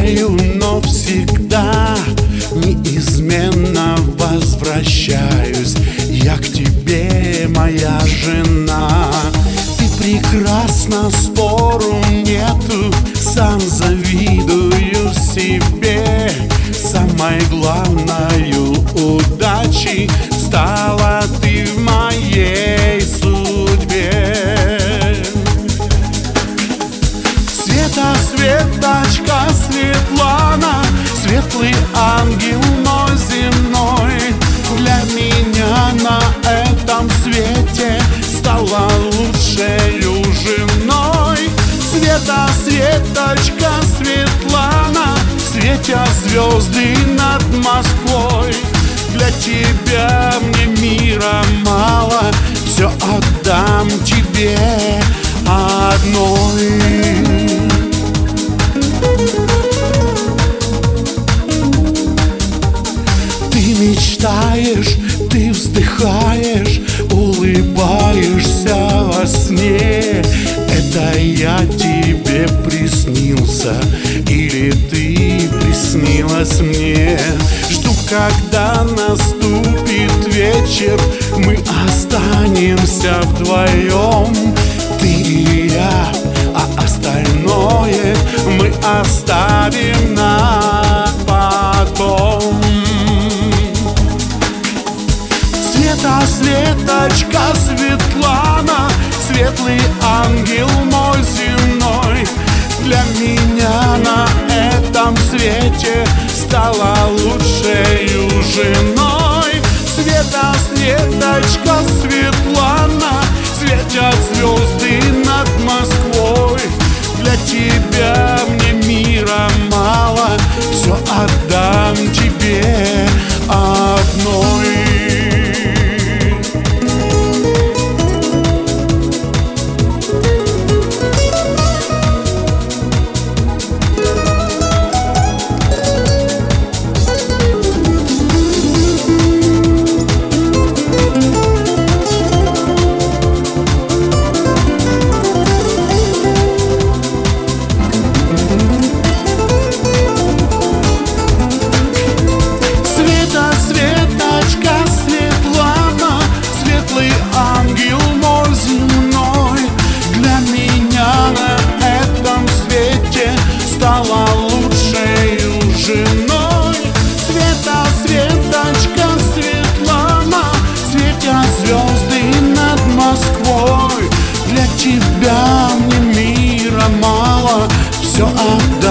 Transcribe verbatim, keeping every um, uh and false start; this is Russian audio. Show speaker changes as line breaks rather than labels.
теряю, но всегда неизменно возвращаюсь я к тебе, моя жена. Ты прекрасна, спору нету, сам завидую себе. Самой главною удачей стала ты в моей судьбе. Света, Светочка, Светлана, светлый ангел мой земной, для меня на этом свете стала лучшею женой. Света, Светочка, Светлана, светят звезды над Москвой. Для тебя мне мира мало, все отдам тебе одной. Ты мечтаешь, ты вздыхаешь, улыбаешься во сне. Это я тебе приснился или ты приснилась мне? Жду, когда наступит вечер, мы останемся вдвоем, ты и я, а остальное мы оставим на потом. Света, Светочка, Светлана, светлый ангел мой земной, для меня на этом свете стала лучшею женой. Света, Светочка, Светлана, светят звезды над Москвой. Для тебя мне мира мало, все отдам тебе одной. Ангел мой земной, для меня на этом свете стала лучшею женой. Света, Светочка, Светлана, светят звезды над Москвой. Для тебя мне мира мало, все отдам